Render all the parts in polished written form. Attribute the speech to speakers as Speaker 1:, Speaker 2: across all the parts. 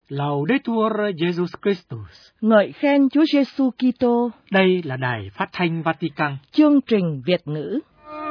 Speaker 1: Laudetur Jesus Christus.
Speaker 2: Ngợi khen Chúa Giêsu Kitô.
Speaker 1: Đây là Đài Phát thanh Vatican.
Speaker 2: Chương trình Việt ngữ.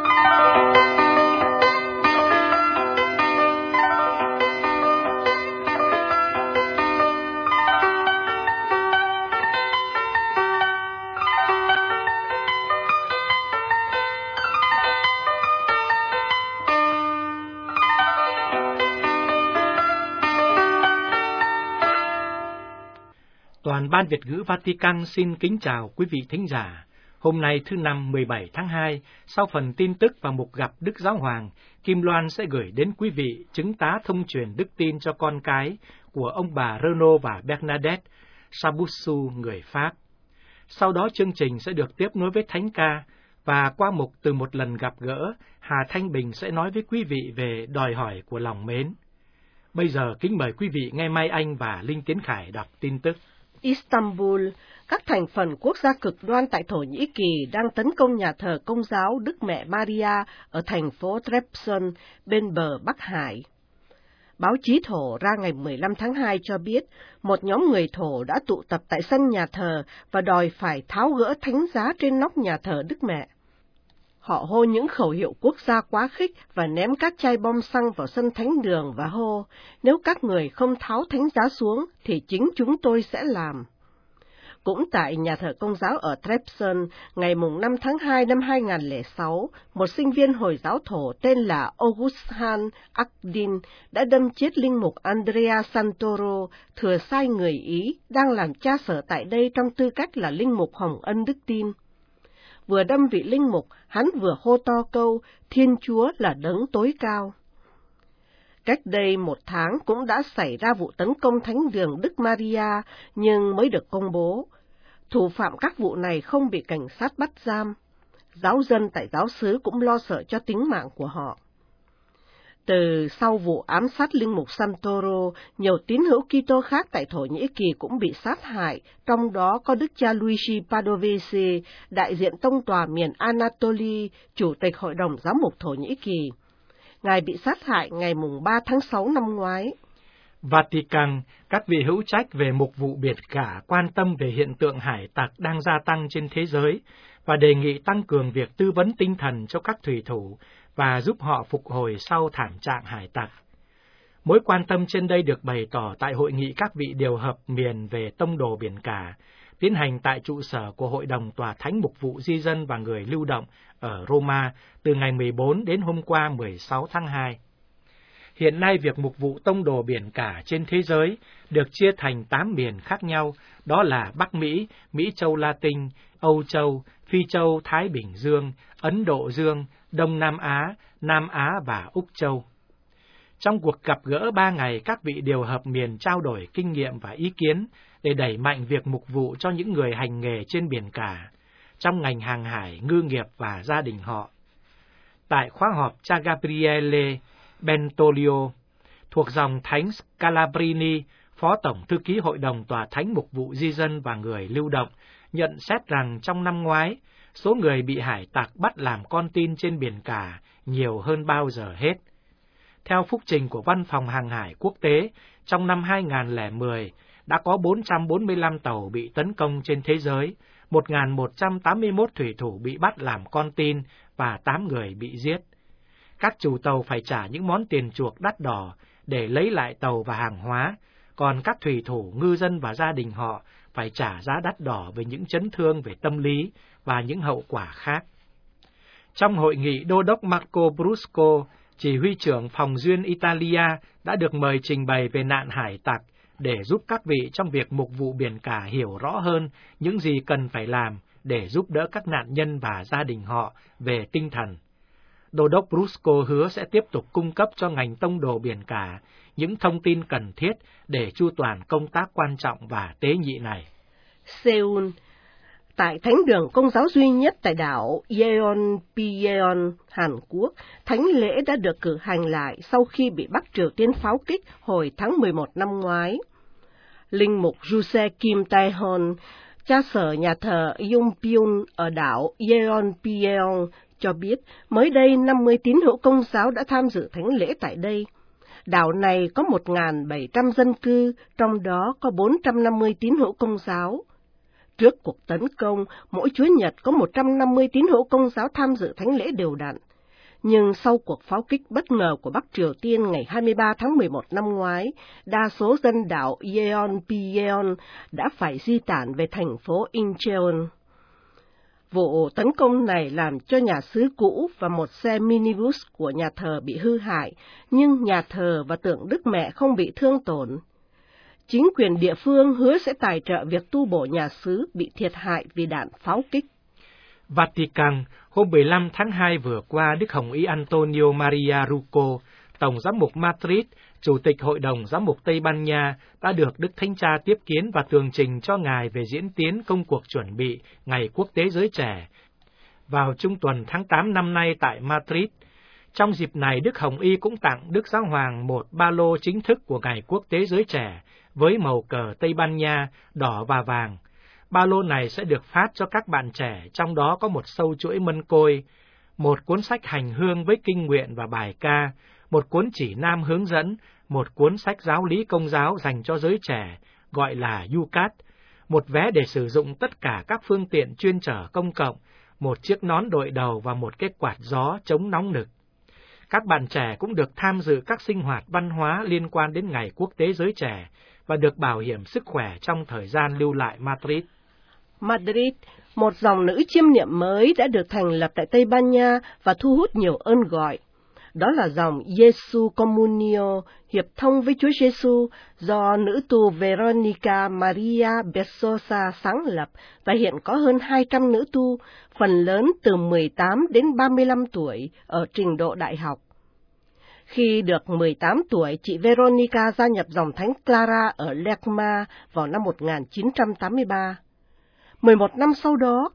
Speaker 1: Toàn ban Việt ngữ Vatican xin kính chào quý vị thính giả. Hôm nay thứ Năm 17 tháng 2, sau phần tin tức và mục gặp Đức Giáo Hoàng, Kim Loan sẽ gửi đến quý vị chứng tá thông truyền đức tin cho con cái của ông bà Renaud và Bernadette Sabussu, người Pháp. Sau đó chương trình sẽ được tiếp nối với thánh ca, và qua mục Từ một lần gặp gỡ, Hà Thanh Bình sẽ nói với quý vị về đòi hỏi của lòng mến. Bây giờ kính mời quý vị nghe Mai Anh và Linh Tiến Khải đọc tin tức.
Speaker 2: Istanbul, các thành phần quốc gia cực đoan tại Thổ Nhĩ Kỳ đang tấn công nhà thờ Công giáo Đức Mẹ Maria ở thành phố Trabzon bên bờ Bắc Hải. Báo chí Thổ ra ngày 15 tháng 2 cho biết một nhóm người Thổ đã tụ tập tại sân nhà thờ và đòi phải tháo gỡ thánh giá trên nóc nhà thờ Đức Mẹ. Họ hô những khẩu hiệu quốc gia quá khích và ném các chai bom xăng vào sân thánh đường và hô, nếu các người không tháo thánh giá xuống thì chính chúng tôi sẽ làm. Cũng tại nhà thờ Công giáo ở Trabzon, ngày 5 tháng 2 năm 2006, một sinh viên Hồi giáo Thổ tên là Oghuzhan Akdin đã đâm chết linh mục Andrea Santoro, thừa sai người Ý, đang làm cha sở tại đây trong tư cách là linh mục hồng ân đức tin. Vừa đâm vị linh mục, hắn vừa hô to câu, Thiên Chúa là đấng tối cao. Cách đây 1 tháng cũng đã xảy ra vụ tấn công thánh đường Đức Maria, nhưng mới được công bố. Thủ phạm các vụ này không bị cảnh sát bắt giam. Giáo dân tại giáo xứ cũng lo sợ cho tính mạng của họ. Từ sau vụ ám sát linh mục Santoro, nhiều tín hữu Kitô khác tại Thổ Nhĩ Kỳ cũng bị sát hại, trong đó có Đức cha Luigi Padovese, đại diện tông tòa miền Anatolia, chủ tịch Hội đồng Giám mục Thổ Nhĩ Kỳ. Ngài bị sát hại ngày 3 tháng 6 năm ngoái.
Speaker 1: Vatican, các vị hữu trách về mục vụ biển cả quan tâm về hiện tượng hải tặc đang gia tăng trên thế giới và đề nghị tăng cường việc tư vấn tinh thần cho các thủy thủ và giúp họ phục hồi sau thảm trạng hải tặc. Mối quan tâm trên đây được bày tỏ tại hội nghị các vị điều hợp miền về tông đồ biển cả, tiến hành tại trụ sở của Hội đồng Tòa Thánh Mục vụ Di dân và Người lưu động ở Roma từ ngày 14 đến hôm qua 16 tháng 2. Hiện nay việc mục vụ tông đồ biển cả trên thế giới được chia thành 8 miền khác nhau, đó là Bắc Mỹ, Mỹ Châu Latin, Âu Châu, Phi Châu Thái Bình Dương, Ấn Độ Dương, Đông Nam Á và Úc Châu. Trong cuộc gặp gỡ 3 ngày, các vị điều hợp miền trao đổi kinh nghiệm và ý kiến để đẩy mạnh việc mục vụ cho những người hành nghề trên biển cả, trong ngành hàng hải, ngư nghiệp và gia đình họ. Tại khóa họp, cha Gabriele Bentolio, thuộc dòng Thánh Scalabrini, Phó Tổng Thư ký Hội đồng Tòa Thánh Mục vụ Di dân và Người lưu động, nhận xét rằng trong năm ngoái, số người bị hải tặc bắt làm con tin trên biển cả nhiều hơn bao giờ hết. Theo phúc trình của Văn phòng Hàng hải Quốc tế, trong năm 2010 đã có 445 tàu bị tấn công trên thế giới, 1.181 thủy thủ bị bắt làm con tin và 8 người bị giết. Các chủ tàu phải trả những món tiền chuộc đắt đỏ để lấy lại tàu và hàng hóa, còn các thủy thủ, ngư dân và gia đình họ phải trả giá đắt đỏ về những chấn thương về tâm lý và những hậu quả khác. Trong hội nghị, Đô đốc Marco Brusco, chỉ huy trưởng phòng duyên Italia, đã được mời trình bày về nạn hải tặc để giúp các vị trong việc mục vụ biển cả hiểu rõ hơn những gì cần phải làm để giúp đỡ các nạn nhân và gia đình họ về tinh thần. Đô đốc Brusco hứa sẽ tiếp tục cung cấp cho ngành tông đồ biển cả những thông tin cần thiết để chu toàn công tác quan trọng và tế nhị này.
Speaker 2: Seoul, tại thánh đường Công giáo duy nhất tại đảo Yeonpyeong, Hàn Quốc, thánh lễ đã được cử hành lại sau khi bị Bắc Triều Tiên pháo kích hồi tháng 11 năm ngoái. Linh mục Juse Kim Tae-hon, cha sở nhà thờ Yongpyong ở đảo Yeonpyeong, cho biết mới đây 50 tín hữu Công giáo đã tham dự thánh lễ tại đây. Đảo này có 1.700 dân cư, trong đó có 450 tín hữu Công giáo. Trước cuộc tấn công, mỗi Chúa Nhật có 150 tín hữu Công giáo tham dự thánh lễ đều đặn. Nhưng sau cuộc pháo kích bất ngờ của Bắc Triều Tiên ngày 23 tháng 11 năm ngoái, đa số dân đảo Yeonpyeong đã phải di tản về thành phố Incheon. Vụ tấn công này làm cho nhà xứ cũ và một xe minibus của nhà thờ bị hư hại, nhưng nhà thờ và tượng Đức Mẹ không bị thương tổn. Chính quyền địa phương hứa sẽ tài trợ việc tu bổ nhà xứ bị thiệt hại vì đạn pháo kích.
Speaker 1: Vatican, hôm 15 tháng 2 vừa qua, Đức Hồng Y Antonio Maria Rocco, Tổng giám mục Madrid, Chủ tịch Hội đồng Giám mục Tây Ban Nha, đã được Đức Thánh Cha tiếp kiến và tường trình cho Ngài về diễn tiến công cuộc chuẩn bị Ngày Quốc tế Giới Trẻ vào trung tuần tháng 8 năm nay tại Madrid. Trong dịp này, Đức Hồng Y cũng tặng Đức Giáo Hoàng một ba lô chính thức của Ngày Quốc tế Giới Trẻ với màu cờ Tây Ban Nha, đỏ và vàng. Ba lô này sẽ được phát cho các bạn trẻ, trong đó có một sâu chuỗi mân côi, một cuốn sách hành hương với kinh nguyện và bài ca, một cuốn chỉ nam hướng dẫn, một cuốn sách giáo lý Công giáo dành cho giới trẻ, gọi là Yucat, một vé để sử dụng tất cả các phương tiện chuyên chở công cộng, một chiếc nón đội đầu và một cái quạt gió chống nóng nực. Các bạn trẻ cũng được tham dự các sinh hoạt văn hóa liên quan đến Ngày Quốc tế Giới Trẻ và được bảo hiểm sức khỏe trong thời gian lưu lại Madrid.
Speaker 2: Madrid, một dòng nữ chiêm niệm mới đã được thành lập tại Tây Ban Nha và thu hút nhiều ơn gọi. Đó là dòng Jesu Communio, hiệp thông với Chúa Giêsu do nữ tu Veronica Maria Besosa sáng lập và hiện có hơn 200 nữ tu, phần lớn từ 18 đến 35 tuổi ở trình độ đại học. Khi được 18 tuổi, chị Veronica gia nhập dòng Thánh Clara ở Lerma vào năm 1983. 11 năm sau đó,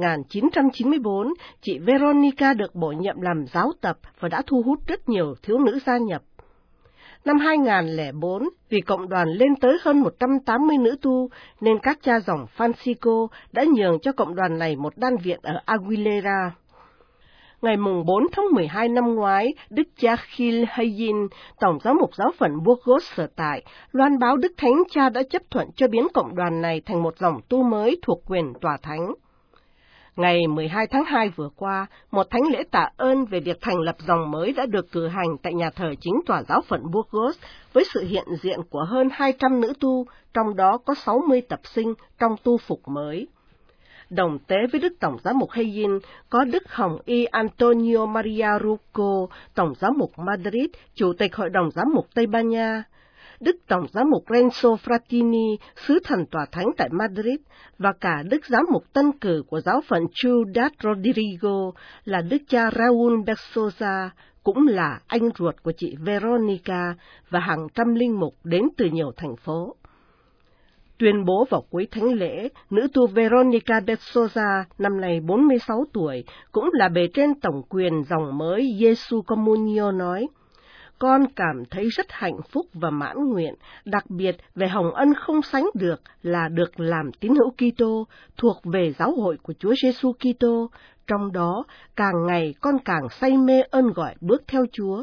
Speaker 2: 1994, chị Veronica được bổ nhiệm làm giáo tập và đã thu hút rất nhiều thiếu nữ gia nhập. Năm 2004, vì cộng đoàn lên tới hơn 180 nữ tu, nên các cha dòng Francisco đã nhường cho cộng đoàn này một đan viện ở Aguilera. Ngày 4 tháng 12 năm ngoái, Đức cha Gil Hayin, Tổng giám mục giáo phận Burgos sở tại, loan báo Đức Thánh Cha đã chấp thuận cho biến cộng đoàn này thành một dòng tu mới thuộc quyền tòa thánh. Ngày 12 tháng 2 vừa qua, một thánh lễ tạ ơn về việc thành lập dòng mới đã được cử hành tại nhà thờ chính tòa giáo phận Burgos với sự hiện diện của hơn 200 nữ tu, trong đó có 60 tập sinh trong tu phục mới. Đồng tế với Đức Tổng giám mục Hayin có Đức Hồng Y Antonio Maria Rocco, Tổng giám mục Madrid, Chủ tịch Hội đồng Giám mục Tây Ban Nha, Đức Tổng giám mục Renzo Frattini, sứ thần tòa thánh tại Madrid, và cả Đức giám mục tân cử của giáo phận Ciudad Rodrigo là Đức cha Raúl Besosa, cũng là anh ruột của chị Veronica, và hàng trăm linh mục đến từ nhiều thành phố. Tuyên bố vào cuối thánh lễ, nữ tu Veronica Besosa, năm nay 46 tuổi, cũng là bề trên tổng quyền dòng mới Jesu Communio nói: Con cảm thấy rất hạnh phúc và mãn nguyện, đặc biệt về hồng ân không sánh được là được làm tín hữu Kitô, thuộc về giáo hội của Chúa Giêsu Kitô. Trong đó, càng ngày con càng say mê ơn gọi bước theo Chúa.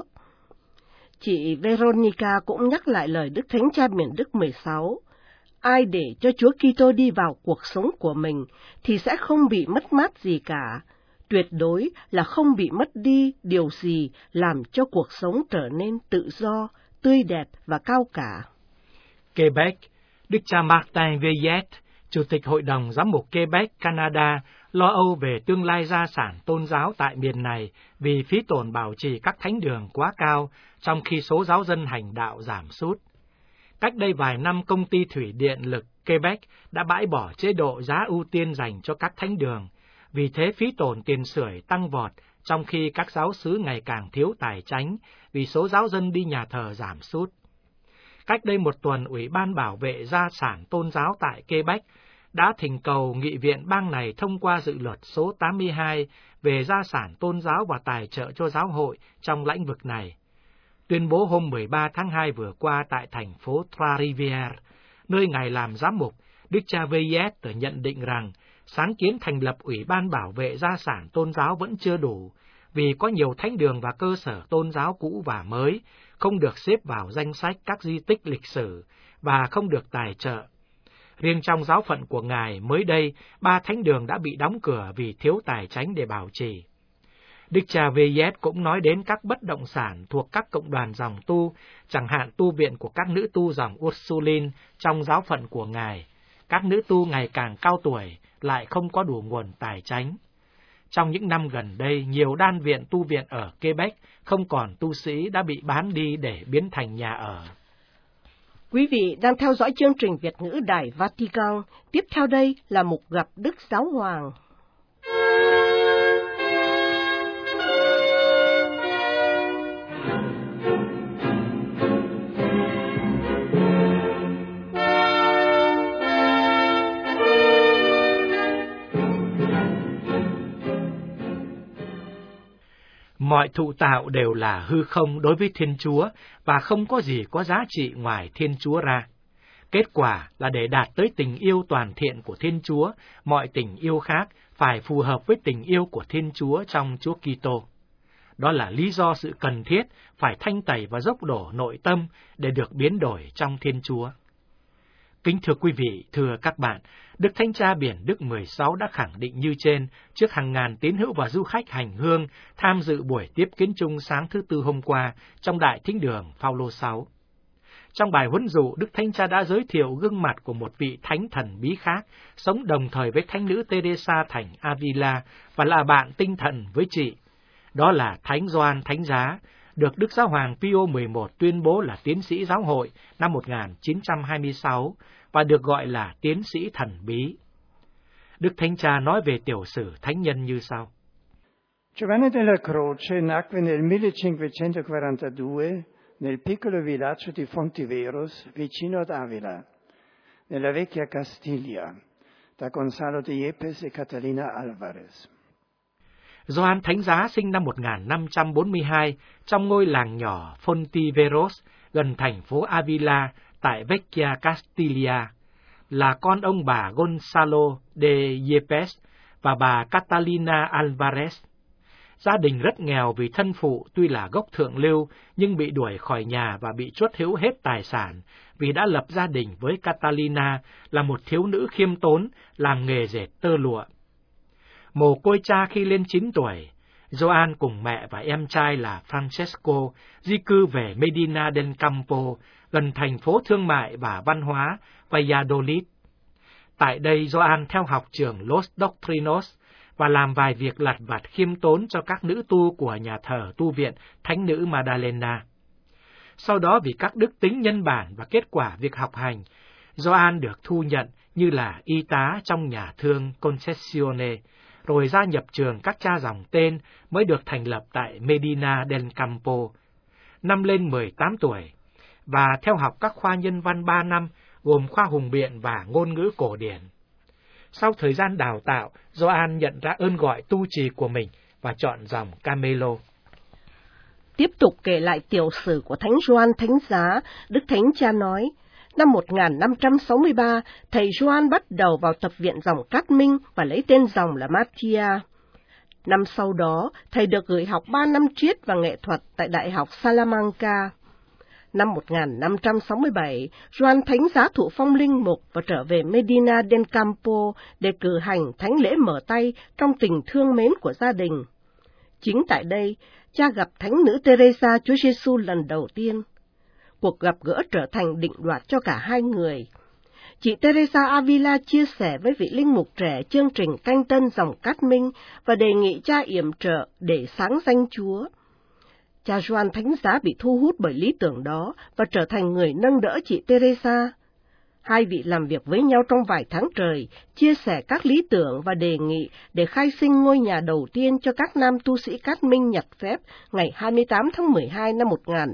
Speaker 2: Chị Veronica cũng nhắc lại lời Đức Thánh Cha Miền Đức 16. Ai để cho Chúa Kitô đi vào cuộc sống của mình thì sẽ không bị mất mát gì cả. Tuyệt đối là không bị mất đi điều gì làm cho cuộc sống trở nên tự do, tươi đẹp và cao cả.
Speaker 1: Quebec, Đức cha Martin Veillet, Chủ tịch Hội đồng Giám mục Quebec, Canada, lo âu về tương lai gia sản tôn giáo tại miền này vì phí tổn bảo trì các thánh đường quá cao, trong khi số giáo dân hành đạo giảm sút. Cách đây vài năm, công ty thủy điện lực Quebec đã bãi bỏ chế độ giá ưu tiên dành cho các thánh đường. Vì thế phí tổn tiền sưởi tăng vọt, trong khi các giáo xứ ngày càng thiếu tài chánh vì số giáo dân đi nhà thờ giảm sút. Cách đây một tuần, Ủy ban bảo vệ gia sản tôn giáo tại Quebec đã thỉnh cầu nghị viện bang này thông qua dự luật số 82 về gia sản tôn giáo và tài trợ cho giáo hội trong lĩnh vực này. Tuyên bố hôm 13 tháng 2 vừa qua tại thành phố Trois-Rivières, nơi Ngài làm giám mục, Đức cha Veillet nhận định rằng sáng kiến thành lập Ủy ban bảo vệ gia sản tôn giáo vẫn chưa đủ, vì có nhiều thánh đường và cơ sở tôn giáo cũ và mới không được xếp vào danh sách các di tích lịch sử và không được tài trợ. Riêng trong giáo phận của Ngài, mới đây, 3 thánh đường đã bị đóng cửa vì thiếu tài chánh để bảo trì. Đức cha V.S. cũng nói đến các bất động sản thuộc các cộng đoàn dòng tu, chẳng hạn tu viện của các nữ tu dòng Ursuline trong giáo phận của Ngài. Các nữ tu ngày càng cao tuổi lại không có đủ nguồn tài chánh. Trong những năm gần đây, nhiều đan viện tu viện ở Quebec không còn tu sĩ đã bị bán đi để biến thành nhà ở.
Speaker 2: Quý vị đang theo dõi chương trình Việt ngữ Đài Vatican. Tiếp theo đây là mục gặp Đức Giáo Hoàng.
Speaker 1: Mọi thụ tạo đều là hư không đối với Thiên Chúa và không có gì có giá trị ngoài Thiên Chúa ra. Kết quả là để đạt tới tình yêu toàn thiện của Thiên Chúa, mọi tình yêu khác phải phù hợp với tình yêu của Thiên Chúa trong Chúa Kitô. Đó là lý do sự cần thiết phải thanh tẩy và dốc đổ nội tâm để được biến đổi trong Thiên Chúa. Kính thưa quý vị, thưa các bạn, Đức Thánh Cha Biển Đức 16 đã khẳng định như trên trước hàng ngàn tín hữu và du khách hành hương tham dự buổi tiếp kiến chung sáng thứ Tư hôm qua trong Đại Thính đường Phaolô 6. Trong bài huấn dụ, Đức Thánh Cha đã giới thiệu gương mặt của một vị thánh thần bí khác, sống đồng thời với thánh nữ Teresa thành Avila và là bạn tinh thần với chị. Đó là Thánh Gioan Thánh Giá, được Đức Giáo hoàng Pio XI tuyên bố là tiến sĩ giáo hội năm 1926 và được gọi là tiến sĩ thần bí. Đức Thánh Cha nói về tiểu sử thánh nhân như sau.
Speaker 3: Giovanni della Croce nacque nel 1542 nel piccolo villaggio di Fontiveros, vicino ad Avila, nella vecchia Castiglia, da Gonzalo de Yepes e Catalina Alvarez.
Speaker 1: Gioan Thánh Giá sinh năm 1542 trong ngôi làng nhỏ Fontiveros gần thành phố Avila tại Vecchia Castiglia, là con ông bà Gonzalo de Yepes và bà Catalina Alvarez. Gia đình rất nghèo vì thân phụ tuy là gốc thượng lưu nhưng bị đuổi khỏi nhà và bị truất hữu hết tài sản vì đã lập gia đình với Catalina là một thiếu nữ khiêm tốn làm nghề dệt tơ lụa. Mồ côi cha khi lên 9 tuổi, Gioan cùng mẹ và em trai là Francesco di cư về Medina del Campo, gần thành phố thương mại và văn hóa Valladolid. Tại đây, Gioan theo học trường Los Doctrinos và làm vài việc lặt vặt khiêm tốn cho các nữ tu của nhà thờ tu viện Thánh nữ Madalena. Sau đó vì các đức tính nhân bản và kết quả việc học hành, Gioan được thu nhận như là y tá trong nhà thương Concessione, rồi gia nhập trường các cha dòng tên mới được thành lập tại Medina del Campo. Năm lên 18 tuổi, và theo học các khoa nhân văn 3 năm, gồm khoa hùng biện và ngôn ngữ cổ điển. Sau thời gian đào tạo, Gioan nhận ra ơn gọi tu trì của mình và chọn dòng Camelo.
Speaker 2: Tiếp tục kể lại tiểu sử của Thánh Gioan Thánh Giá, Đức Thánh Cha nói, năm 1563, thầy Gioan bắt đầu vào tập viện dòng Cát Minh và lấy tên dòng là Mattia. Năm sau đó, thầy được gửi học 3 năm triết và nghệ thuật tại Đại học Salamanca. Năm 1567, Gioan Thánh Giá thụ phong linh mục và trở về Medina del Campo để cử hành thánh lễ mở tay trong tình thương mến của gia đình. Chính tại đây, cha gặp Thánh nữ Teresa Chúa Giêsu lần đầu tiên. Cuộc gặp gỡ trở thành định đoạt cho cả hai người. Chị Teresa Avila chia sẻ với vị linh mục trẻ chương trình canh tân dòng Cát Minh và đề nghị cha yểm trợ để sáng danh Chúa. Cha Gioan Thánh Giá bị thu hút bởi lý tưởng đó và trở thành người nâng đỡ chị Teresa. Hai vị làm việc với nhau trong vài tháng trời, chia sẻ các lý tưởng và đề nghị để khai sinh ngôi nhà đầu tiên cho các nam tu sĩ Cát Minh nhặt phép ngày 28 tháng 12 năm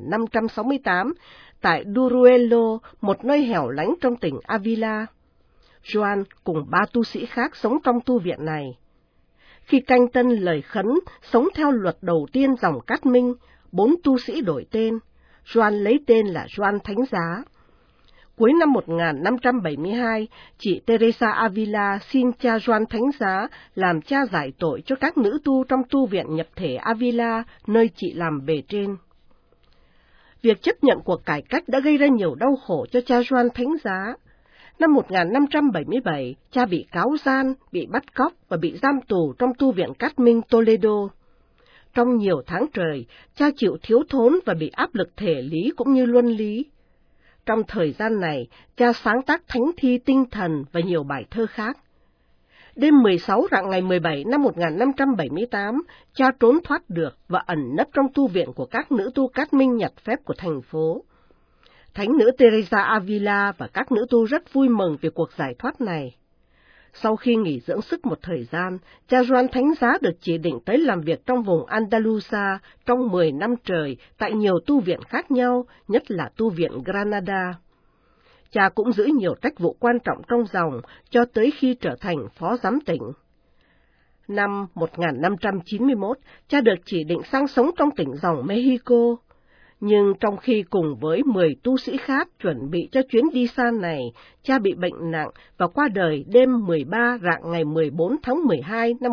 Speaker 2: 1568 tại Duruelo, một nơi hẻo lánh trong tỉnh Avila. Gioan cùng 3 tu sĩ khác sống trong tu viện này. Khi canh tân lời khấn sống theo luật đầu tiên dòng Cát Minh, 4 tu sĩ đổi tên. Gioan lấy tên là Gioan Thánh Giá. Cuối năm 1572, chị Teresa Avila xin cha Gioan Thánh Giá làm cha giải tội cho các nữ tu trong tu viện nhập thể Avila, nơi chị làm bề trên. Việc chấp nhận cuộc cải cách đã gây ra nhiều đau khổ cho cha Gioan Thánh Giá. Năm 1577, cha bị cáo gian, bị bắt cóc và bị giam tù trong tu viện Cát Minh Toledo. Trong nhiều tháng trời, cha chịu thiếu thốn và bị áp lực thể lý cũng như luân lý. Trong thời gian này, cha sáng tác thánh thi tinh thần và nhiều bài thơ khác. Đêm 16 rạng ngày 17 năm 1578, cha trốn thoát được và ẩn nấp trong tu viện của các nữ tu Cát Minh nhặt phép của thành phố. Thánh nữ Teresa Avila và các nữ tu rất vui mừng về cuộc giải thoát này. Sau khi nghỉ dưỡng sức một thời gian, cha Gioan Thánh Giá được chỉ định tới làm việc trong vùng Andalusia trong 10 năm trời tại nhiều tu viện khác nhau, nhất là tu viện Granada. Cha cũng giữ nhiều trách vụ quan trọng trong dòng cho tới khi trở thành phó giám tỉnh. Năm 1591, cha được chỉ định sang sống trong tỉnh dòng Mexico. Nhưng trong khi cùng với 10 tu sĩ khác chuẩn bị cho chuyến đi xa này, cha bị bệnh nặng và qua đời đêm 13 rạng ngày 14 tháng 12 năm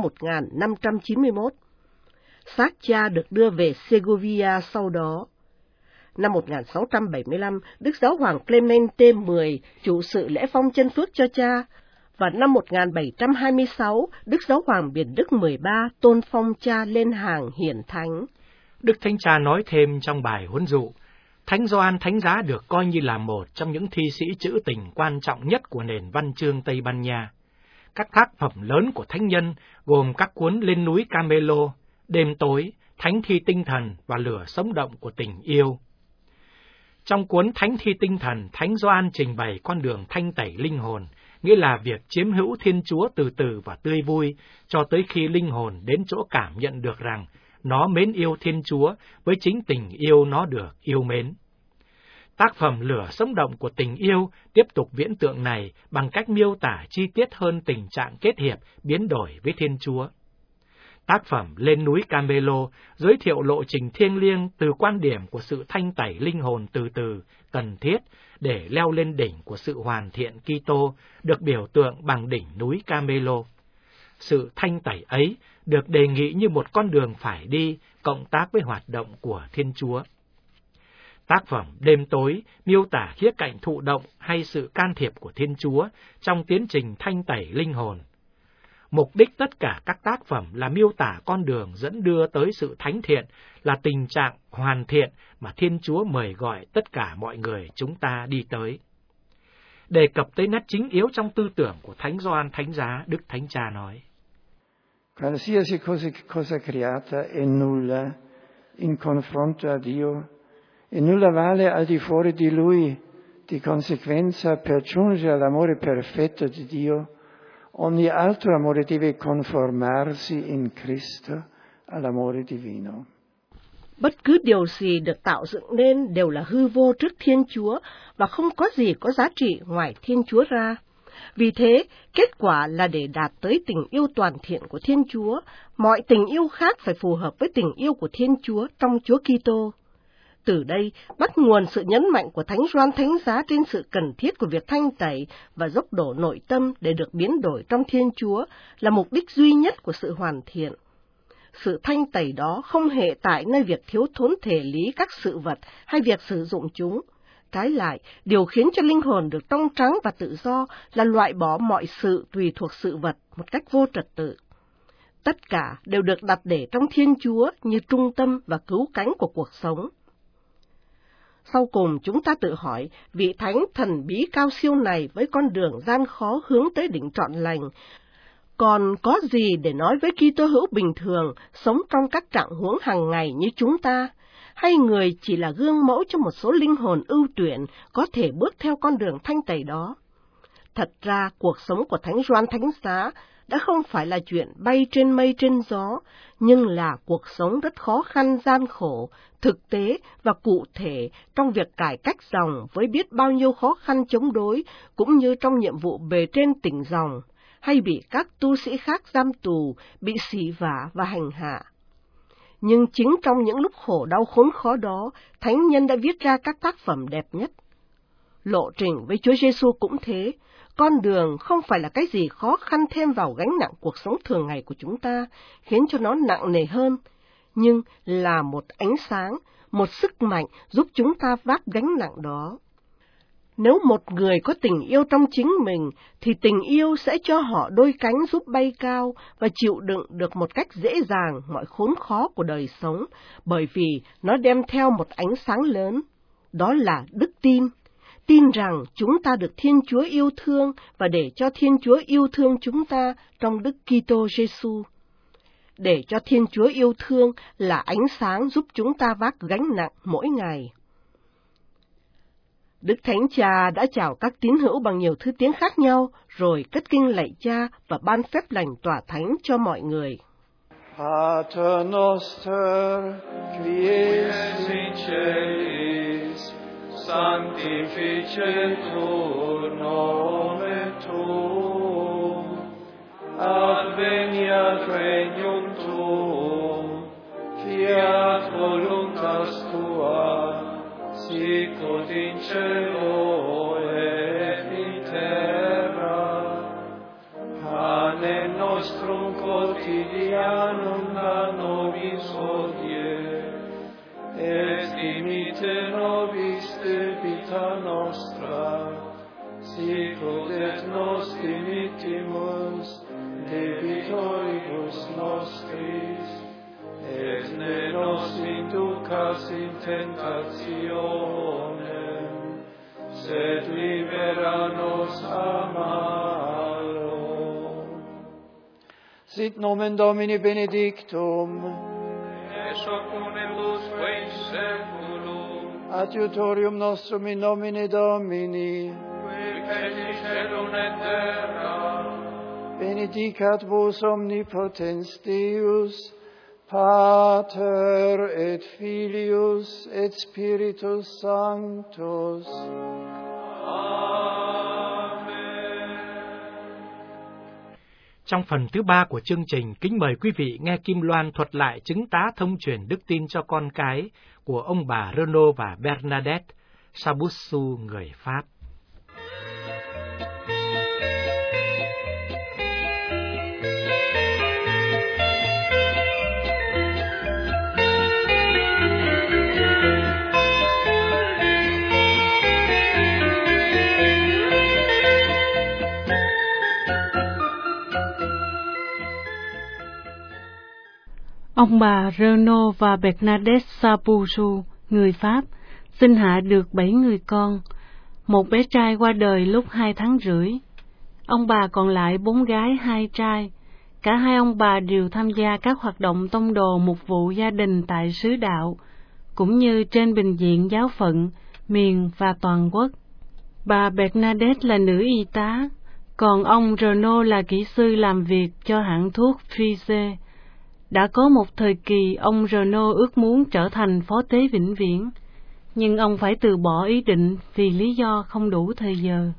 Speaker 2: 1591. Xác cha được đưa về Segovia sau đó. Năm 1675, Đức Giáo hoàng Clemente X chủ sự lễ phong chân phước cho cha, và năm 1726, Đức Giáo hoàng Biển Đức 13 tôn phong cha lên hàng hiển thánh.
Speaker 1: Đức Thánh Cha nói thêm trong bài huấn dụ, Thánh Gioan Thánh Giá được coi như là một trong những thi sĩ trữ tình quan trọng nhất của nền văn chương Tây Ban Nha. Các tác phẩm lớn của thánh nhân gồm các cuốn Lên núi Camelo, Đêm tối, Thánh thi tinh thần và Lửa sống động của tình yêu. Trong cuốn Thánh thi tinh thần, Thánh Gioan trình bày con đường thanh tẩy linh hồn, nghĩa là việc chiếm hữu Thiên Chúa từ từ và tươi vui, cho tới khi linh hồn đến chỗ cảm nhận được rằng nó mến yêu Thiên Chúa với chính tình yêu nó được yêu mến. Tác phẩm Lửa sống động của tình yêu tiếp tục viễn tượng này bằng cách miêu tả chi tiết hơn tình trạng kết hiệp biến đổi với Thiên Chúa. Tác phẩm Lên núi Camelo giới thiệu lộ trình thiêng liêng từ quan điểm của sự thanh tẩy linh hồn từ từ, cần thiết để leo lên đỉnh của sự hoàn thiện Kitô, được biểu tượng bằng đỉnh núi Camelo. Sự thanh tẩy ấy được đề nghị như một con đường phải đi, cộng tác với hoạt động của Thiên Chúa. Tác phẩm Đêm tối miêu tả khía cạnh thụ động hay sự can thiệp của Thiên Chúa trong tiến trình thanh tẩy linh hồn. Mục đích tất cả các tác phẩm là miêu tả con đường dẫn đưa tới sự thánh thiện, là tình trạng hoàn thiện mà Thiên Chúa mời gọi tất cả mọi người chúng ta đi tới. Đề cập tới nét chính yếu trong tư tưởng của Thánh Gioan Thánh Giá, Đức Thánh Cha nói:
Speaker 3: Qualsiasi cosa creata è nulla in confronto a Dio, e nulla vale al di fuori di Lui. Di conseguenza, per giungere all'amore perfetto di Dio, ogni altro amore deve conformarsi in Cristo all'amore divino.
Speaker 2: Bất cứ điều gì được tạo dựng nên đều là hư vô trước Thiên Chúa và không có gì có giá trị ngoài Thiên Chúa ra. Vì thế, kết quả là để đạt tới tình yêu toàn thiện của Thiên Chúa, mọi tình yêu khác phải phù hợp với tình yêu của Thiên Chúa trong Chúa Kitô. Từ đây, bắt nguồn sự nhấn mạnh của Thánh Gioan Thánh Giá trên sự cần thiết của việc thanh tẩy và dốc đổ nội tâm để được biến đổi trong Thiên Chúa là mục đích duy nhất của sự hoàn thiện. Sự thanh tẩy đó không hề tại nơi việc thiếu thốn thể lý các sự vật hay việc sử dụng chúng. Trái lại, điều khiến cho linh hồn được trong trắng và tự do là loại bỏ mọi sự tùy thuộc sự vật một cách vô trật tự. Tất cả đều được đặt để trong Thiên Chúa như trung tâm và cứu cánh của cuộc sống. Sau cùng chúng ta tự hỏi, vị thánh thần bí cao siêu này với con đường gian khó hướng tới đỉnh trọn lành, còn có gì để nói với Kitô hữu bình thường, sống trong các trạng huống hàng ngày như chúng ta, hay người chỉ là gương mẫu cho một số linh hồn ưu tuyển có thể bước theo con đường thanh tẩy đó? Thật ra, cuộc sống của Thánh Gioan Thánh Giá đã không phải là chuyện bay trên mây trên gió, nhưng là cuộc sống rất khó khăn gian khổ, thực tế và cụ thể trong việc cải cách dòng với biết bao nhiêu khó khăn chống đối, cũng như trong nhiệm vụ bề trên tỉnh dòng, hay bị các tu sĩ khác giam tù, bị xỉ vả và hành hạ. Nhưng chính trong những lúc khổ đau khốn khó đó, thánh nhân đã viết ra các tác phẩm đẹp nhất. Lộ trình với Chúa Giêsu cũng thế, con đường không phải là cái gì khó khăn thêm vào gánh nặng cuộc sống thường ngày của chúng ta, khiến cho nó nặng nề hơn, nhưng là một ánh sáng, một sức mạnh giúp chúng ta vác gánh nặng đó. Nếu một người có tình yêu trong chính mình, thì tình yêu sẽ cho họ đôi cánh giúp bay cao và chịu đựng được một cách dễ dàng mọi khốn khó của đời sống, bởi vì nó đem theo một ánh sáng lớn. Đó là đức tin. Tin rằng chúng ta được Thiên Chúa yêu thương và để cho Thiên Chúa yêu thương chúng ta trong Đức Kitô Giêsu. Để cho Thiên Chúa yêu thương là ánh sáng giúp chúng ta vác gánh nặng mỗi ngày. Đức Thánh Cha đã chào các tín hữu bằng nhiều thứ tiếng khác nhau, rồi cất kinh lạy Cha và ban phép lành tỏa thánh cho mọi người.
Speaker 3: Pater noster, qui es in celis, sanctificetur nomen tuum, adveniat regnum tuum, fiat voluntas tua, sicut in cielo et in terra. Panem nostrum quotidianum da nobis hodie, et dimitte nobis debita nostra, sicut et nos dimittimus debitoribus nostris, et ne nos inducas in tentationem, sed libera nos a malo. Sit nomen Domini benedictum,
Speaker 4: ex hoc nunc et usque in saeculum,
Speaker 3: adiutorium nostrum in nomine Domini,
Speaker 4: qui fecit caelum et terra,
Speaker 3: benedicat vos omnipotens Deus, Pater et Filius et Spiritus Sanctus.
Speaker 1: Trong phần thứ 3 của chương trình, kính mời quý vị nghe Kim Loan thuật lại chứng tá thông truyền đức tin cho con cái của ông bà Renaud và Bernadette Saboussou, người Pháp.
Speaker 5: Ông bà Renaud và Bernadette Saboussou, người Pháp, sinh hạ được 7 người con. Một bé trai qua đời lúc 2 tháng rưỡi. Ông bà còn lại 4 gái 2 trai. Cả hai ông bà đều tham gia các hoạt động tông đồ mục vụ gia đình tại xứ đạo, cũng như trên bình diện giáo phận, miền và toàn quốc. Bà Bernadette là nữ y tá, còn ông Renaud là kỹ sư làm việc cho hãng thuốc Frise. Đã có một thời kỳ ông Renaud ước muốn trở thành phó tế vĩnh viễn, nhưng ông phải từ bỏ ý định vì lý do không đủ thời giờ.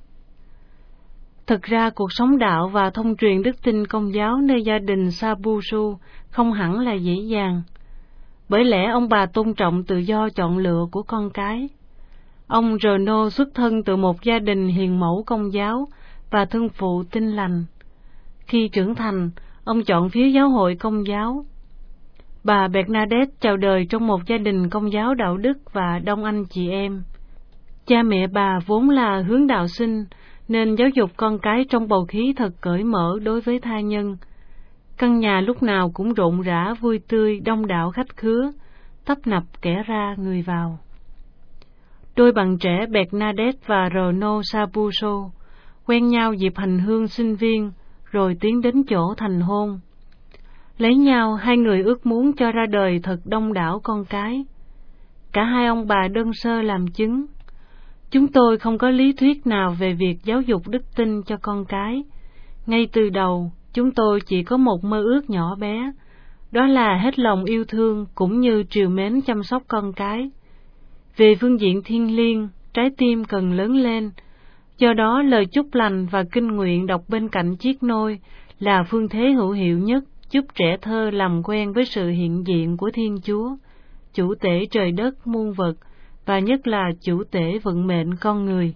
Speaker 5: Thực ra cuộc sống đạo và thông truyền đức tin Công giáo nơi gia đình Saboussou không hẳn là dễ dàng, bởi lẽ ông bà tôn trọng tự do chọn lựa của con cái. Ông Renaud xuất thân từ một gia đình hiền mẫu Công giáo và thân phụ Tin lành. Khi trưởng thành, ông chọn phía giáo hội Công giáo. Bà Bernadette chào đời trong một gia đình Công giáo đạo đức và đông anh chị em. Cha mẹ bà vốn là hướng đạo sinh, nên giáo dục con cái trong bầu khí thật cởi mở đối với tha nhân. Căn nhà lúc nào cũng rộn rã, vui tươi, đông đảo khách khứa, tấp nập kẻ ra người vào. Đôi bạn trẻ Bernadette và Renaud Saboussou quen nhau dịp hành hương sinh viên, rồi tiến đến chỗ thành hôn. Lấy nhau, hai người ước muốn cho ra đời thật đông đảo con cái. Cả hai ông bà đơn sơ làm chứng. Chúng tôi không có lý thuyết nào về việc giáo dục đức tin cho con cái. Ngay từ đầu, chúng tôi chỉ có một mơ ước nhỏ bé, đó là hết lòng yêu thương cũng như trìu mến chăm sóc con cái. Về phương diện thiêng liêng, trái tim cần lớn lên. Do đó, lời chúc lành và kinh nguyện đọc bên cạnh chiếc nôi là phương thế hữu hiệu nhất giúp trẻ thơ làm quen với sự hiện diện của Thiên Chúa, chủ tể trời đất muôn vật, và nhất là chủ tể vận mệnh con người.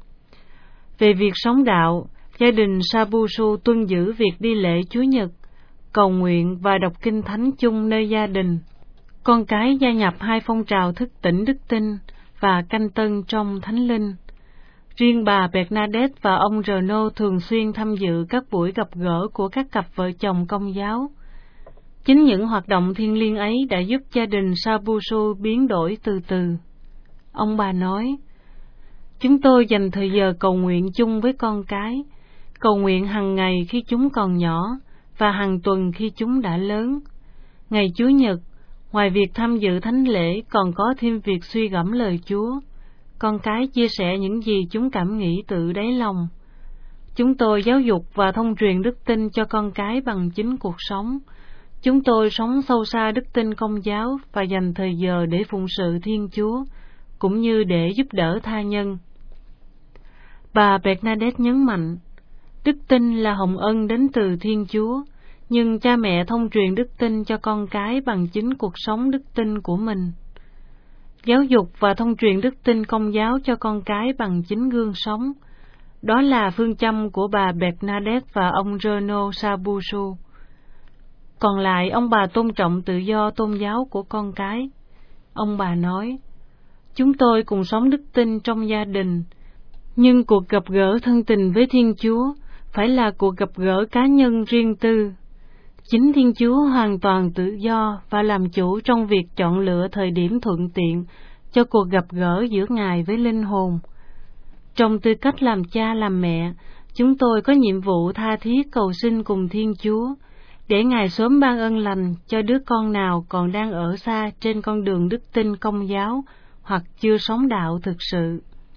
Speaker 5: Về việc sống đạo, gia đình Saboussou tuân giữ việc đi lễ Chúa Nhật, cầu nguyện và đọc kinh thánh chung nơi gia đình. con cái gia nhập hai phong trào thức tỉnh đức tin và canh tân trong Thánh Linh. Riêng bà Bernadette và ông Renaud thường xuyên tham dự các buổi gặp gỡ của các cặp vợ chồng Công giáo. Chính những hoạt động thiêng liêng ấy đã giúp gia đình Sabusu biến đổi từ từ. Ông bà nói, chúng tôi dành thời giờ cầu nguyện chung với con cái, cầu nguyện hàng ngày khi chúng còn nhỏ và hàng tuần khi chúng đã lớn. Ngày Chủ nhật, ngoài việc tham dự thánh lễ còn có thêm việc suy gẫm lời Chúa. Con cái chia sẻ những gì chúng cảm nghĩ từ đáy lòng. Chúng tôi giáo dục và thông truyền đức tin cho con cái bằng chính cuộc sống. Chúng tôi sống sâu xa đức tin Công giáo và dành thời giờ để phụng sự Thiên Chúa, cũng như để giúp đỡ tha nhân. Bà Bernadette nhấn mạnh, đức tin là hồng ân đến từ Thiên Chúa, nhưng cha mẹ thông truyền đức tin cho con cái bằng chính cuộc sống đức tin của mình. Giáo dục và thông truyền đức tin Công giáo cho con cái bằng chính gương sống. Đó là phương châm của bà Bernadette và ông Renaud Sabusu. Còn lại, ông bà tôn trọng tự do tôn giáo của con cái. Ông bà nói, chúng tôi cùng sống đức tin trong gia đình, nhưng cuộc gặp gỡ thân tình với Thiên Chúa phải là cuộc gặp gỡ cá nhân riêng tư. Chính Thiên Chúa hoàn toàn tự do và làm chủ trong việc chọn lựa thời điểm thuận tiện cho cuộc gặp gỡ giữa Ngài với linh hồn. Trong tư cách làm cha làm mẹ, chúng tôi có nhiệm vụ tha thiết cầu xin cùng Thiên Chúa, để Ngài sớm ban ân lành cho đứa con nào còn đang ở xa trên con đường đức tin Công giáo hoặc chưa sống đạo thực sự.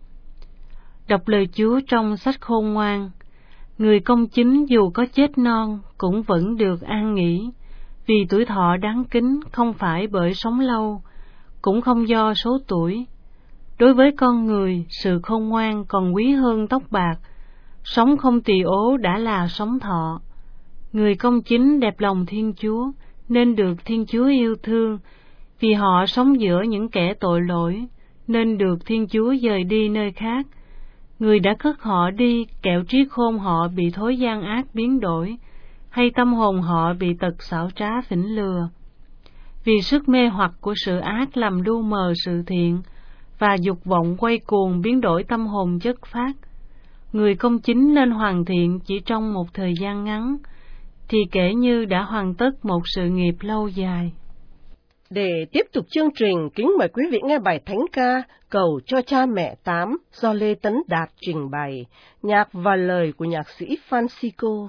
Speaker 5: Đọc lời Chúa trong sách Khôn Ngoan. Người công chính dù có chết non cũng vẫn được an nghỉ, vì tuổi thọ đáng kính không phải bởi sống lâu, cũng không do số tuổi. Đối với con người, sự khôn ngoan còn quý hơn tóc bạc, sống không tỳ ố đã là sống thọ. Người công chính đẹp lòng Thiên Chúa, nên được Thiên Chúa yêu thương, vì họ sống giữa những kẻ tội lỗi, nên được Thiên Chúa dời đi nơi khác. Người đã cất họ đi, kẻo trí khôn họ bị thói gian ác biến đổi, hay tâm hồn họ bị tật xảo trá phỉnh lừa. Vì sức mê hoặc của sự ác làm lu mờ sự thiện, và dục vọng quay cuồng biến đổi tâm hồn chất phát. Người công chính nên hoàn thiện chỉ trong một thời gian ngắn, thì kể như đã hoàn tất một sự nghiệp lâu dài.
Speaker 2: Để tiếp tục chương trình, kính mời quý vị nghe bài thánh ca Cầu cho cha mẹ 8 do Lê Tấn Đạt trình bày, nhạc và lời của nhạc sĩ Francisco.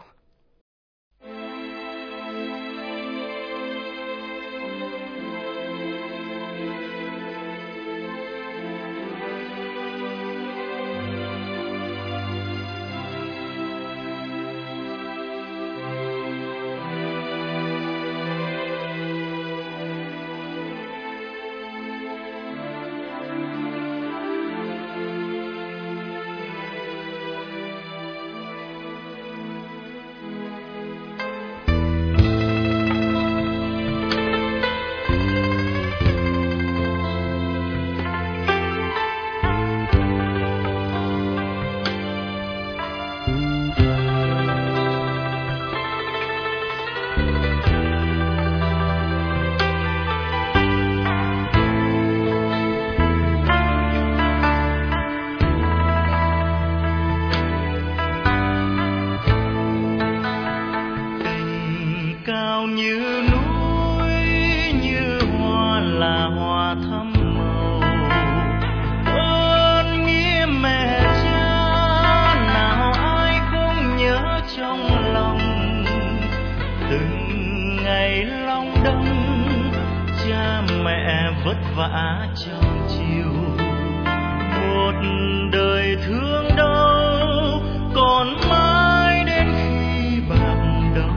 Speaker 6: vất vả trong chiều, một đời thương đau còn mãi đến khi bạc đầu.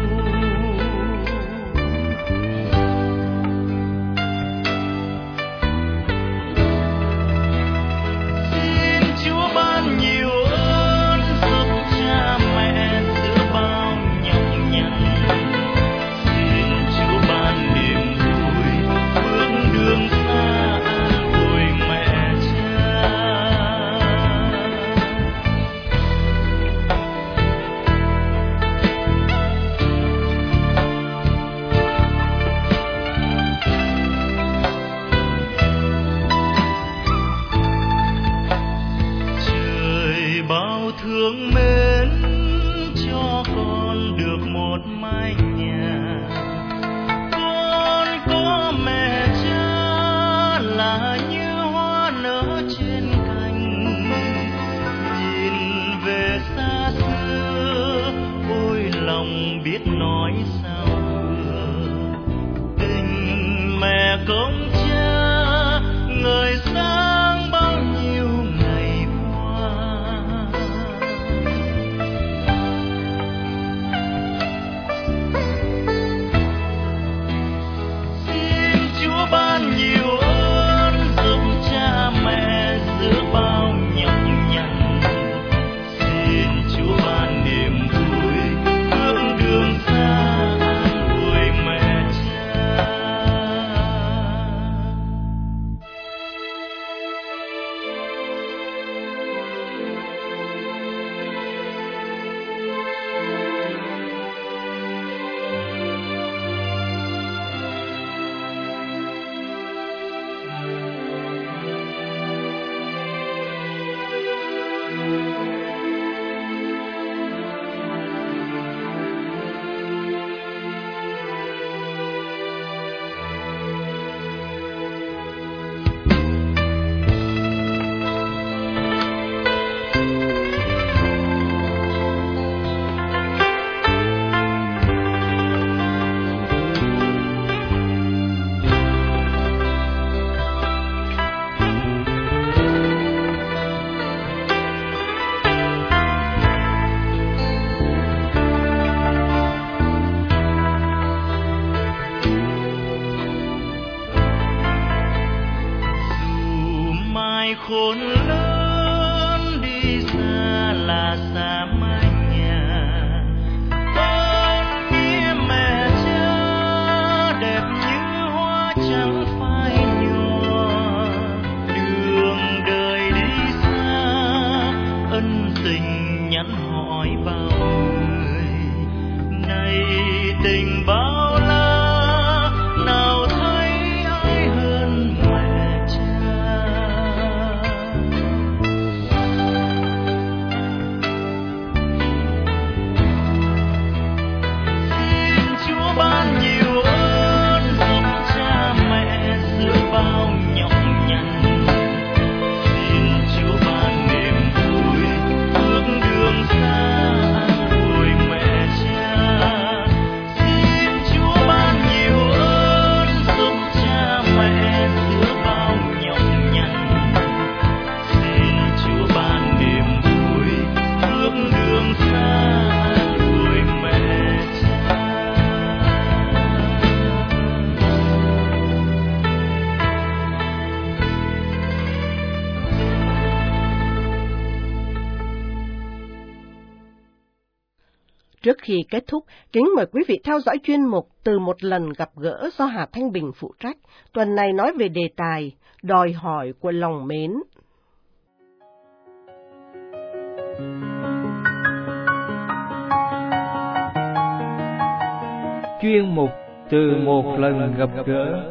Speaker 6: Xin Chúa ban nhiều ơn giúp cha mẹ giữa bao nhọc nhằn. Xin Chúa ban niềm vui bước đường xa an ủi mẹ cha. mến cho con được một mái nhà. Con có mẹ cha là như hoa nở trên cành, nhìn về xa xưa ôi lòng biết nói sao vừa. Tình mẹ công cha ngời sáng bao nhiêu ngày qua. Xin Chúa ban nhiều ơn giúp cha mẹ giữa bao nhọc nhằn. Xin Chúa ban niềm vui bước đường xa an ủi mẹ cha. Khôn lớn đi xa là xa mái nhà, con nghĩa mẹ cha đẹp như hoa trắng phai nhòa. Đường đời đi xa ân tình nhắn hỏi bao người, này tình bao la nào thấy ai hơn mẹ cha. Ban nhiều ơn giúp cha mẹ giữa bao nhọc nhằn. Xin Chúa ban niềm vui bước đường xa an ủi mẹ cha. Xin Chúa ban nhiều ơn giúp cha mẹ giữa bao nhọc nhằn. Xin Chúa ban niềm vui bước đường xa an ủi mẹ cha.
Speaker 2: Trước khi kết thúc, kính mời quý vị theo dõi chuyên mục Từ một lần gặp gỡ do Hà Thanh Bình phụ trách. Tuần này nói về đề tài Đòi hỏi của lòng mến.
Speaker 1: Chuyên mục Từ một lần gặp gỡ.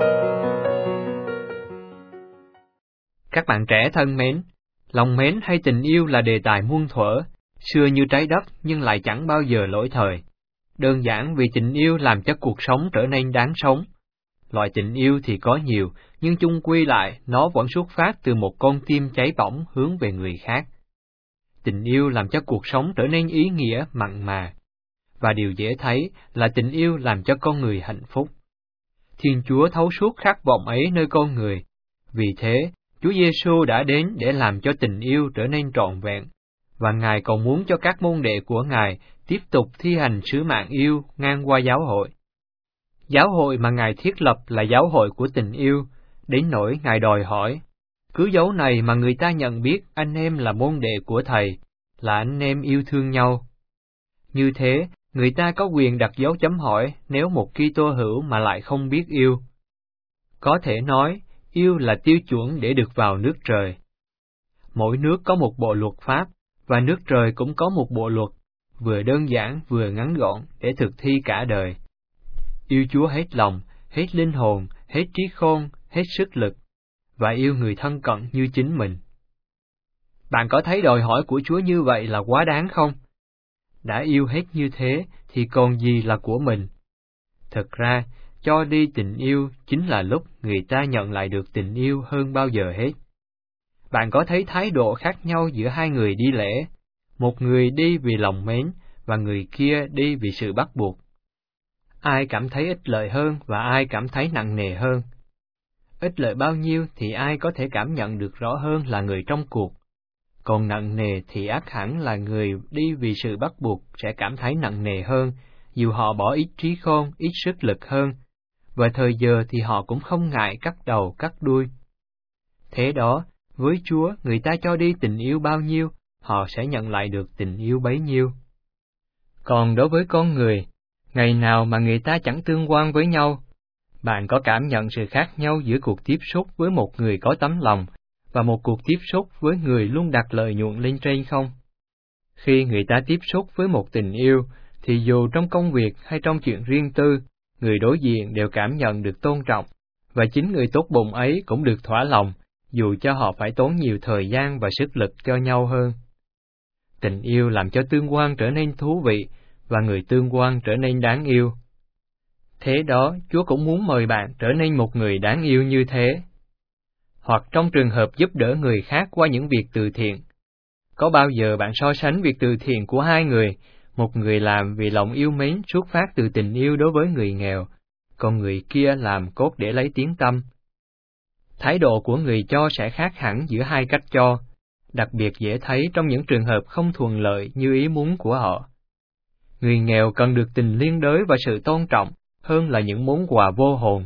Speaker 7: Các bạn trẻ thân mến, lòng mến hay tình yêu là đề tài muôn thuở, xưa như trái đất nhưng lại chẳng bao giờ lỗi thời. Đơn giản vì tình yêu làm cho cuộc sống trở nên đáng sống. Loại tình yêu thì có nhiều, nhưng chung quy lại nó vẫn xuất phát từ một con tim cháy bỏng hướng về người khác. Tình yêu làm cho cuộc sống trở nên ý nghĩa, mặn mà. Và điều dễ thấy là tình yêu làm cho con người hạnh phúc. Thiên Chúa thấu suốt khát vọng ấy nơi con người. Vì thế, Chúa Giêsu đã đến để làm cho tình yêu trở nên trọn vẹn. Và Ngài còn muốn cho các môn đệ của Ngài tiếp tục thi hành sứ mạng yêu ngang qua giáo hội. Giáo hội mà Ngài thiết lập là giáo hội của tình yêu, đến nỗi Ngài đòi hỏi. Cứ dấu này mà người ta nhận biết anh em là môn đệ của Thầy, là anh em yêu thương nhau. Như thế, người ta có quyền đặt dấu chấm hỏi nếu một Kitô hữu mà lại không biết yêu. Có thể nói, yêu là tiêu chuẩn để được vào nước trời. Mỗi nước có một bộ luật pháp, và nước trời cũng có một bộ luật, vừa đơn giản vừa ngắn gọn để thực thi cả đời. Yêu Chúa hết lòng, hết linh hồn, hết trí khôn, hết sức lực, và yêu người thân cận như chính mình. Bạn có thấy đòi hỏi của Chúa như vậy là quá đáng không? Đã yêu hết như thế thì còn gì là của mình? Thực ra, cho đi tình yêu chính là lúc người ta nhận lại được tình yêu hơn bao giờ hết. Bạn có thấy thái độ khác nhau giữa hai người đi lễ, một người đi vì lòng mến và người kia đi vì sự bắt buộc. Ai cảm thấy ích lợi hơn và ai cảm thấy nặng nề hơn? Ích lợi bao nhiêu thì ai có thể cảm nhận được rõ hơn là người trong cuộc. Còn nặng nề thì ắt hẳn là người đi vì sự bắt buộc sẽ cảm thấy nặng nề hơn, dù họ bỏ ít trí khôn, ít sức lực hơn, và thời giờ thì họ cũng không ngại cắt đầu cắt đuôi. Thế đó, với Chúa, người ta cho đi tình yêu bao nhiêu, họ sẽ nhận lại được tình yêu bấy nhiêu. Còn đối với con người, ngày nào mà người ta chẳng tương quan với nhau, bạn có cảm nhận sự khác nhau giữa cuộc tiếp xúc với một người có tấm lòng và một cuộc tiếp xúc với người luôn đặt lợi nhuận lên trên không? Khi người ta tiếp xúc với một tình yêu, thì dù trong công việc hay trong chuyện riêng tư, người đối diện đều cảm nhận được tôn trọng, và chính người tốt bụng ấy cũng được thỏa lòng, dù cho họ phải tốn nhiều thời gian và sức lực cho nhau hơn. Tình yêu làm cho tương quan trở nên thú vị, và người tương quan trở nên đáng yêu. Thế đó, Chúa cũng muốn mời bạn trở nên một người đáng yêu như thế. Hoặc trong trường hợp giúp đỡ người khác qua những việc từ thiện. Có bao giờ bạn so sánh việc từ thiện của hai người, một người làm vì lòng yêu mến xuất phát từ tình yêu đối với người nghèo, còn người kia làm cốt để lấy tiếng tăm? Thái độ của người cho sẽ khác hẳn giữa hai cách cho, đặc biệt dễ thấy trong những trường hợp không thuận lợi như ý muốn của họ. Người nghèo cần được tình liên đới và sự tôn trọng hơn là những món quà vô hồn.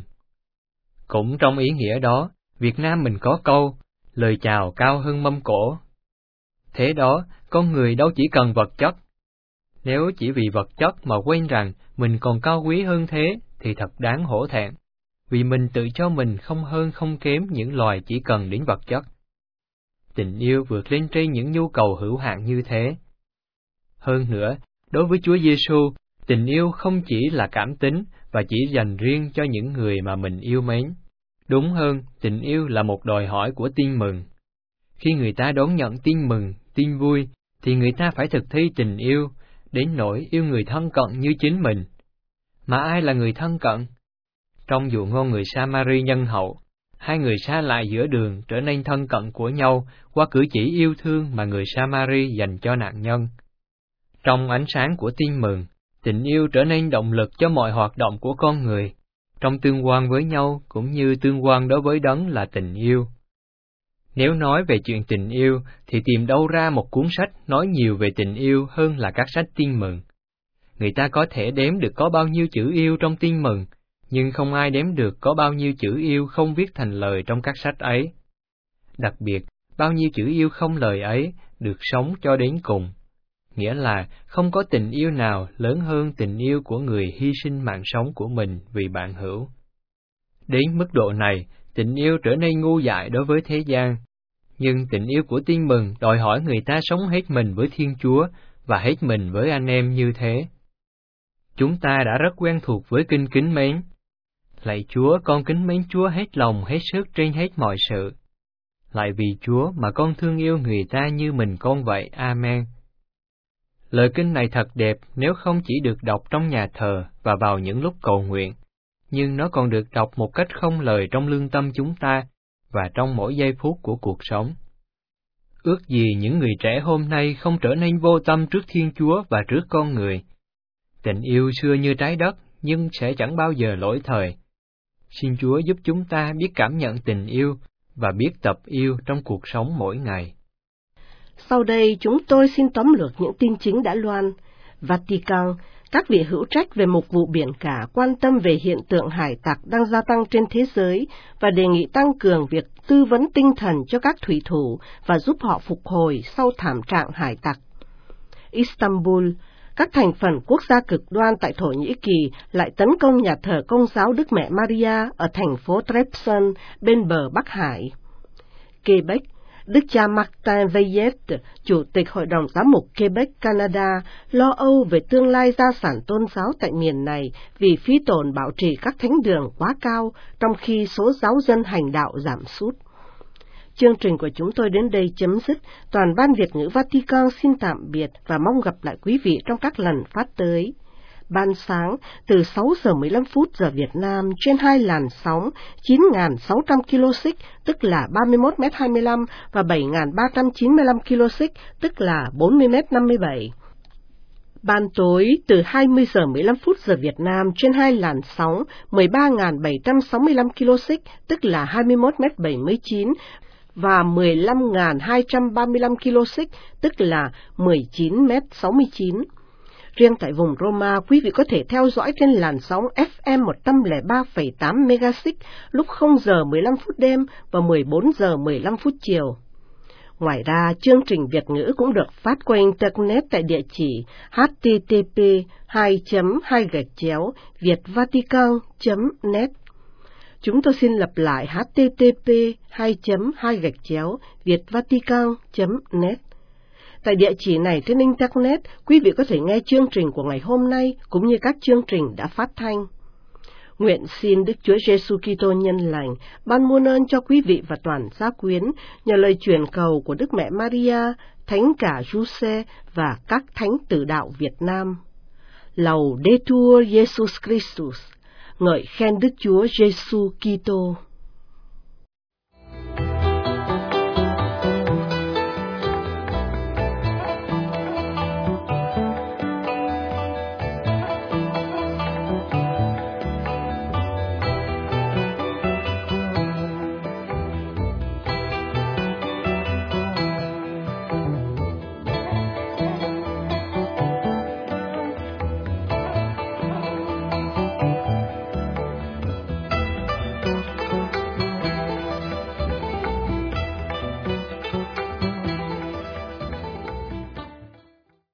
Speaker 7: Cũng trong ý nghĩa đó, Việt Nam mình có câu, lời chào cao hơn mâm cỗ. Thế đó, con người đâu chỉ cần vật chất. Nếu chỉ vì vật chất mà quên rằng mình còn cao quý hơn thế, thì thật đáng hổ thẹn, vì mình tự cho mình không hơn không kém những loài chỉ cần đến vật chất. Tình yêu vượt lên trên những nhu cầu hữu hạn như thế. Hơn nữa, đối với Chúa Giêsu, tình yêu không chỉ là cảm tính và chỉ dành riêng cho những người mà mình yêu mến. Đúng hơn, tình yêu là một đòi hỏi của tin mừng. Khi người ta đón nhận tin mừng, tin vui, thì người ta phải thực thi tình yêu, đến nỗi yêu người thân cận như chính mình. Mà ai là người thân cận? Trong dụ ngôn người Sa-ma-ri nhân hậu, hai người xa lạ giữa đường trở nên thân cận của nhau qua cử chỉ yêu thương mà người Sa-ma-ri dành cho nạn nhân. Trong ánh sáng của tin mừng, tình yêu trở nên động lực cho mọi hoạt động của con người, trong tương quan với nhau cũng như tương quan đối với đấng là tình yêu. Nếu nói về chuyện tình yêu, thì tìm đâu ra một cuốn sách nói nhiều về tình yêu hơn là các sách tin mừng. Người ta có thể đếm được có bao nhiêu chữ yêu trong tin mừng, nhưng không ai đếm được có bao nhiêu chữ yêu không viết thành lời trong các sách ấy. Đặc biệt, bao nhiêu chữ yêu không lời ấy được sống cho đến cùng. Nghĩa là không có tình yêu nào lớn hơn tình yêu của người hy sinh mạng sống của mình vì bạn hữu. Đến mức độ này, tình yêu trở nên ngu dại đối với thế gian. Nhưng tình yêu của tin mừng đòi hỏi người ta sống hết mình với Thiên Chúa và hết mình với anh em như thế. Chúng ta đã rất quen thuộc với kinh kính mến. Lạy Chúa, con kính mến Chúa hết lòng hết sức trên hết mọi sự. Lại vì Chúa mà con thương yêu người ta như mình con vậy. Amen. Lời kinh này thật đẹp nếu không chỉ được đọc trong nhà thờ và vào những lúc cầu nguyện, nhưng nó còn được đọc một cách không lời trong lương tâm chúng ta và trong mỗi giây phút của cuộc sống. Ước gì những người trẻ hôm nay không trở nên vô tâm trước Thiên Chúa và trước con người. Tình yêu xưa như trái đất nhưng sẽ chẳng bao giờ lỗi thời. Xin Chúa giúp chúng ta biết cảm nhận tình yêu và biết tập yêu trong cuộc sống mỗi ngày.
Speaker 2: Sau đây chúng tôi xin tóm lược những tin chính đã loan. Vatican, các vị hữu trách về mục vụ biển cả quan tâm về hiện tượng hải tặc đang gia tăng trên thế giới và đề nghị tăng cường việc tư vấn tinh thần cho các thủy thủ và giúp họ phục hồi sau thảm trạng hải tặc. Istanbul, các thành phần quốc gia cực đoan tại Thổ Nhĩ Kỳ lại tấn công nhà thờ Công giáo Đức Mẹ Maria ở thành phố Trabzon bên bờ Bắc Hải. Quebec, Đức cha Martin Veyet, Chủ tịch Hội đồng Giám mục Quebec, Canada, lo âu về tương lai gia sản tôn giáo tại miền này vì phí tổn bảo trì các thánh đường quá cao, trong khi số giáo dân hành đạo giảm sút. Chương trình của chúng tôi đến đây chấm dứt. Toàn ban Việt ngữ Vatican xin tạm biệt và mong gặp lại quý vị trong các lần phát tới. Ban sáng từ 6 giờ 15 phút giờ Việt Nam trên 2 làn sóng 9.600 kHz tức là 31m25 và 7.395 kHz tức là 40m57. Ban tối từ 20 giờ 15 phút giờ Việt Nam trên 2 làn sóng 13.765 kHz tức là 21m79 và 15.235 kHz tức là 19m69. Riêng tại vùng Roma, quý vị có thể theo dõi trên làn sóng FM 103,8 MHz lúc 0 giờ 15 phút đêm và 14 giờ 15 phút chiều. Ngoài ra, chương trình Việt ngữ cũng được phát qua Internet tại địa chỉ http://vietvatican.net. Chúng tôi xin lặp lại http://vietvatican.net. Tại địa chỉ này trên Internet, quý vị có thể nghe chương trình của ngày hôm nay cũng như các chương trình đã phát thanh. Nguyện xin Đức Chúa Giêsu Kitô nhân lành ban muôn ơn cho quý vị và toàn gia quyến nhờ lời truyền cầu của Đức Mẹ Maria, Thánh cả Giuse và các thánh tử đạo Việt Nam. Laudetur Jesus Christus, ngợi khen Đức Chúa Giêsu Kitô.